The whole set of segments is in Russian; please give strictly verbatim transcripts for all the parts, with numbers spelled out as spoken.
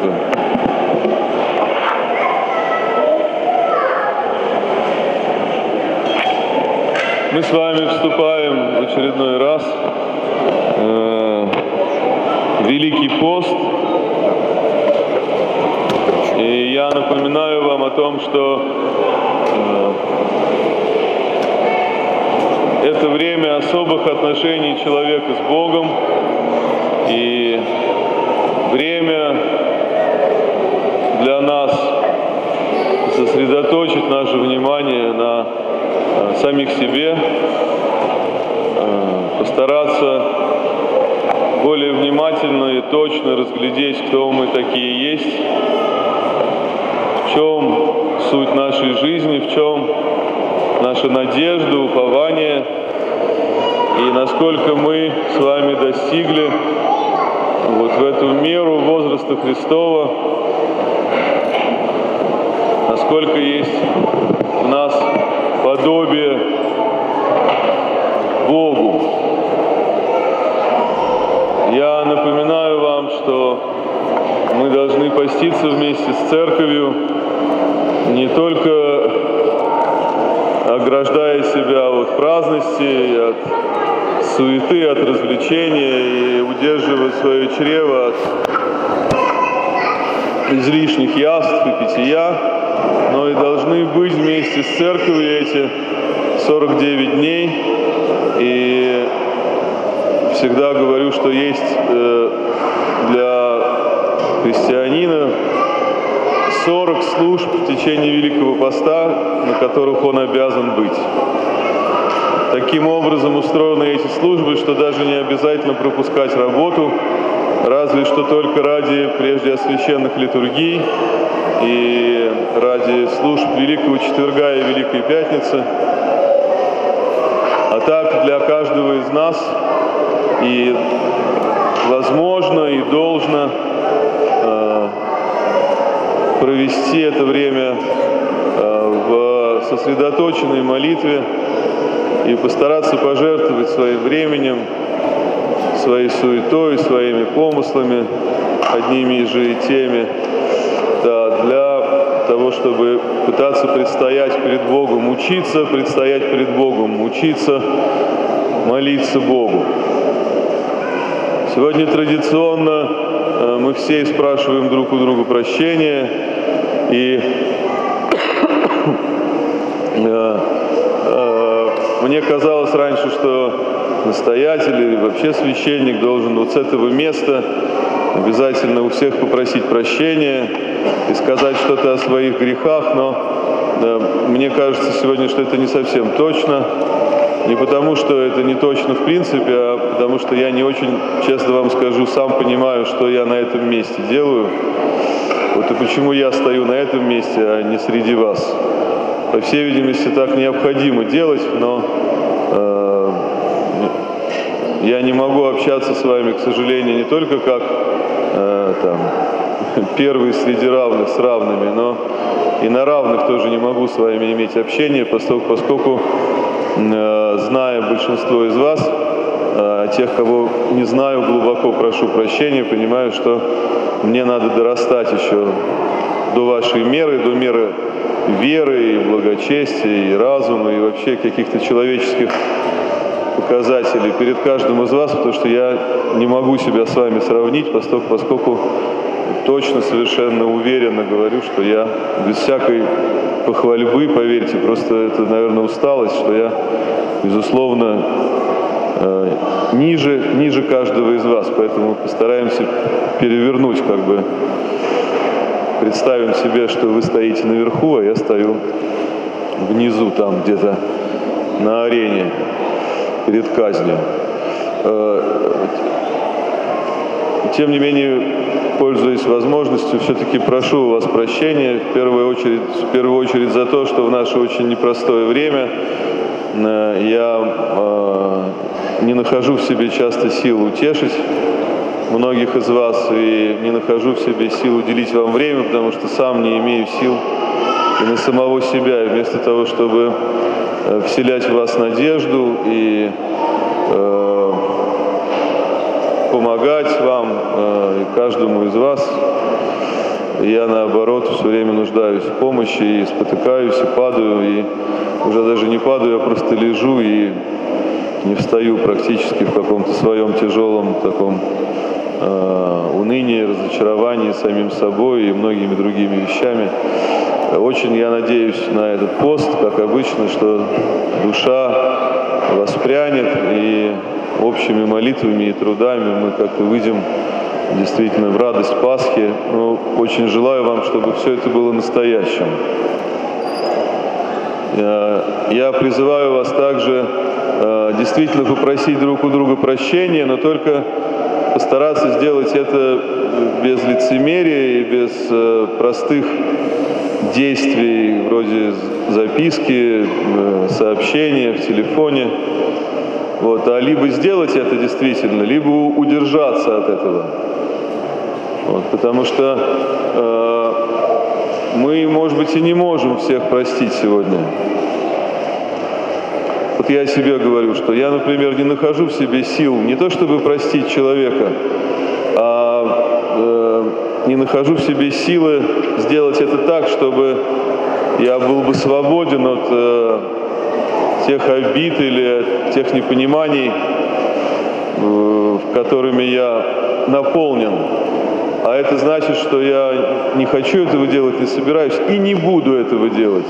молитвы. Мы с вами вступаем в очередной раз э, в Великий пост. И я напоминаю вам о том, что э, это время особых отношений человека с Богом и время для нас сосредоточить наше внимание на э, самих себе, э, постараться более внимательно и точно разглядеть, кто мы такие есть, в чем суть нашей жизни, в чем наша надежда, упование, и насколько мы с вами достигли вот в эту меру возраста Христова, насколько есть в нас подобие Богу. Я напоминаю вам, что мы должны поститься вместе с Церковью, не только ограждая себя от праздности, от суеты, от развлечения и удерживать свое чрево от излишних яств и питья, но и должны быть вместе с Церковью эти сорок девять дней. И всегда говорю, что есть для христианина сорок служб в течение Великого Поста, на которых он обязан быть. Таким образом устроены эти службы, что даже не обязательно пропускать работу, разве что только ради прежде освященных литургий и ради служб Великого Четверга и Великой Пятницы. А так для каждого из нас и возможно, и должно э, провести это время э, в сосредоточенной молитве и постараться пожертвовать своим временем, своей суетой, своими помыслами, одними же и теми, да, для того, чтобы пытаться предстоять перед Богом, учиться предстоять перед Богом, учиться молиться Богу. Сегодня традиционно э, мы все спрашиваем друг у друга прощения, и э, э, мне казалось раньше, что настоятель или вообще священник должен вот с этого места обязательно у всех попросить прощения и сказать что-то о своих грехах, но э, мне кажется сегодня, что это не совсем точно. Не потому, что это не точно в принципе, а потому что я не очень, честно вам скажу, сам понимаю, что я на этом месте делаю. Вот и почему я стою на этом месте, а не среди вас. По всей видимости, так необходимо делать, но э, я не могу общаться с вами, к сожалению, не только как э, там, первый среди равных с равными, но и на равных тоже не могу с вами иметь общение, поскольку, поскольку зная большинство из вас, а тех, кого не знаю, глубоко прошу прощения, понимаю, что мне надо дорастать еще до вашей меры, до меры веры и благочестия, и разума, и вообще каких-то человеческих показателей перед каждым из вас, потому что я не могу себя с вами сравнить, поскольку, поскольку точно, совершенно уверенно говорю, что я без всякой похвальбы, поверьте, просто это, наверное, усталость, что я, безусловно, э, ниже, ниже каждого из вас, поэтому постараемся перевернуть, как бы, представим себе, что вы стоите наверху, а я стою внизу, там где-то на арене, перед казнью. Э, тем не менее, пользуясь возможностью, все-таки прошу у вас прощения, в первую очередь, в первую очередь за то, что в наше очень непростое время э, я э, не нахожу в себе часто сил утешить многих из вас и не нахожу в себе сил уделить вам время, потому что сам не имею сил и на самого себя. И вместо того, чтобы э, вселять в вас надежду и э, помогать вам э, и каждому из вас, Я, наоборот, все время нуждаюсь в помощи, и спотыкаюсь, и падаю, и уже даже не падаю, я просто лежу и не встаю практически в каком-то своем тяжелом таком э, унынии, разочаровании самим собой и многими другими вещами. Очень я надеюсь на этот пост, как обычно, что душа воспрянет, и общими молитвами и трудами мы как-то выйдем действительно в радость Пасхи. Но очень желаю вам, чтобы все это было настоящим. Я призываю вас также действительно попросить друг у друга прощения, но только постараться сделать это без лицемерия и без простых действий, вроде записки, сообщения в телефоне. Вот. А либо сделать это действительно, либо удержаться от этого. Вот. Потому что э, мы, может быть, и не можем всех простить сегодня. Вот я о себе говорю, что я, например, не нахожу в себе сил не то чтобы простить человека, а э, не нахожу в себе силы сделать это так, чтобы я был бы свободен от э, тех обид или тех непониманий, э, которыми я наполнен. А это значит, что я не хочу этого делать, не собираюсь и не буду этого делать.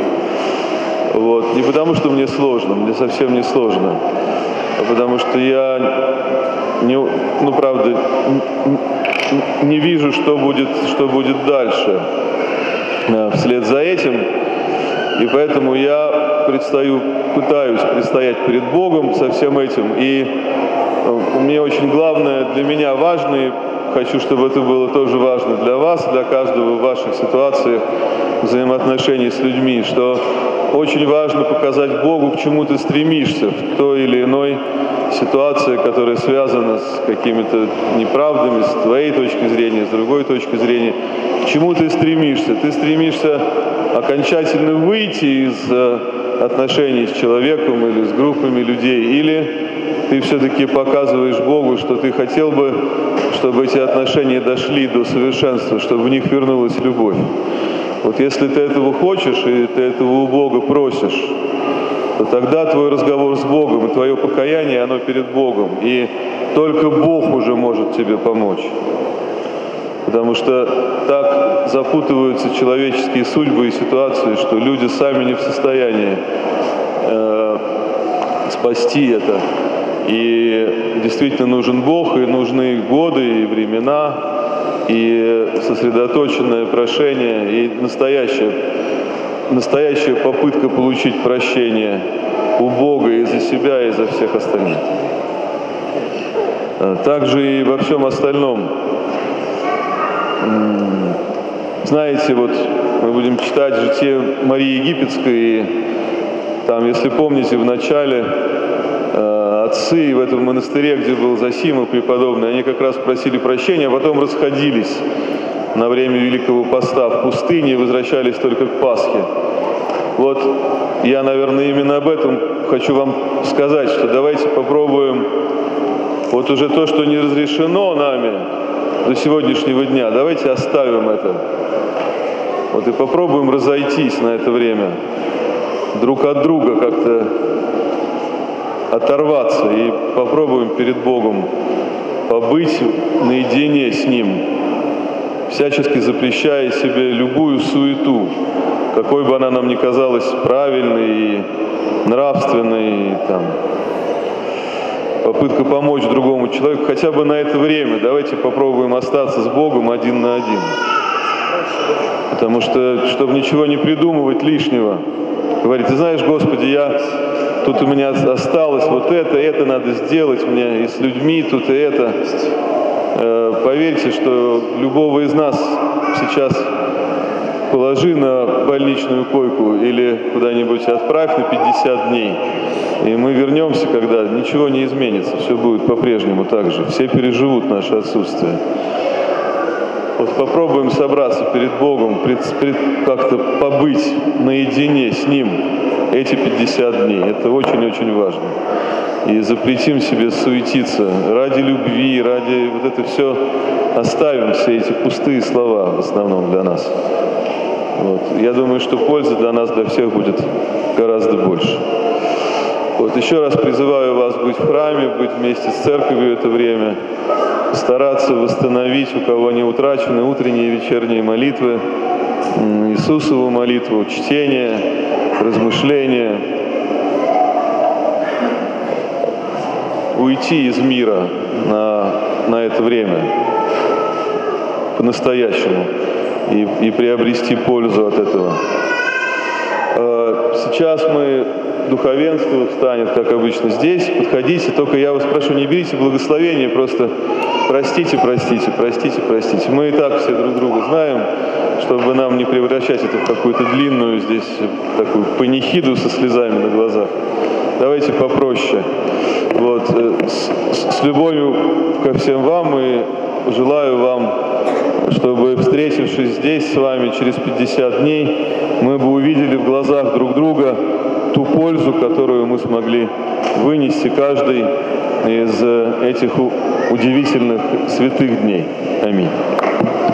Вот. Не потому, что мне сложно, мне совсем не сложно, а потому что я, не, ну правда, не вижу, что будет, что будет дальше вслед за этим. И поэтому я предстаю, пытаюсь предстоять перед Богом со всем этим. И мне очень главное, для меня важно, и хочу, чтобы это было тоже важно для вас, для каждого в ваших ситуациях взаимоотношений с людьми, что очень важно показать Богу, к чему ты стремишься в той или иной ситуации, которая связана с какими-то неправдами, с твоей точки зрения, с другой точки зрения. К чему ты стремишься? Ты стремишься окончательно выйти из отношений с человеком или с группами людей, или ты все-таки показываешь Богу, что ты хотел бы, чтобы эти отношения дошли до совершенства, чтобы в них вернулась любовь. Вот если ты этого хочешь и ты этого у Бога просишь, то тогда твой разговор с Богом и твое покаяние, оно перед Богом. И только Бог уже может тебе помочь. Потому что так запутываются человеческие судьбы и ситуации, что люди сами не в состоянии э, спасти это. И действительно нужен Бог, и нужны годы, и времена, и сосредоточенное прошение, и настоящая, настоящая попытка получить прощение у Бога и за себя, и за всех остальных. Также и во всем остальном. Знаете, вот мы будем читать житие Марии Египетской, и там, если помните, в начале отцы в этом монастыре, где был Зосима преподобный, они как раз просили прощения, а потом расходились на время Великого Поста в пустыне и возвращались только к Пасхе. Вот я, наверное, именно об этом хочу вам сказать, что давайте попробуем вот уже то, что не разрешено нами до сегодняшнего дня, давайте оставим это. Вот и попробуем разойтись на это время, друг от друга как-то оторваться и попробуем перед Богом побыть наедине с Ним, всячески запрещая себе любую суету, какой бы она нам ни казалась правильной и нравственной, и, там, попытка помочь другому человеку хотя бы на это время. Давайте попробуем остаться с Богом один на один. Потому что, чтобы ничего не придумывать лишнего, говорить: ты знаешь, Господи, я... Тут у меня осталось вот это, это надо сделать мне, и с людьми тут и это. Э, поверьте, что любого из нас сейчас положи на больничную койку или куда-нибудь отправь на пятьдесят дней, и мы вернемся, когда ничего не изменится, все будет по-прежнему так же, все переживут наше отсутствие. Вот попробуем собраться перед Богом, пред, пред, как-то побыть наедине с Ним эти пятьдесят дней. Это очень-очень важно. и запретим себе суетиться. Ради любви, ради вот это все оставим, все эти пустые слова в основном для нас. Вот. Я думаю, что польза для нас, для всех будет гораздо больше. Вот. Еще раз призываю вас быть в храме, быть вместе с церковью это время, стараться восстановить, у кого не утрачены, утренние и вечерние молитвы, Иисусову молитву, чтение, размышление. Уйти из мира на, на это время по-настоящему и, и приобрести пользу от этого. Сейчас мы, духовенство встанет, как обычно, здесь. Подходите, только я вас прошу, не берите благословение, просто простите, простите, простите, простите. Мы и так все друг друга знаем, чтобы нам не превращать это в какую-то длинную здесь такую панихиду со слезами на глазах. Давайте попроще. Вот, с, с любовью ко всем вам и желаю вам, чтобы, встретившись здесь с вами через пятьдесят дней, мы бы увидели в глазах друг друга ту пользу, которую мы смогли вынести каждый из этих удивительных святых дней. Аминь.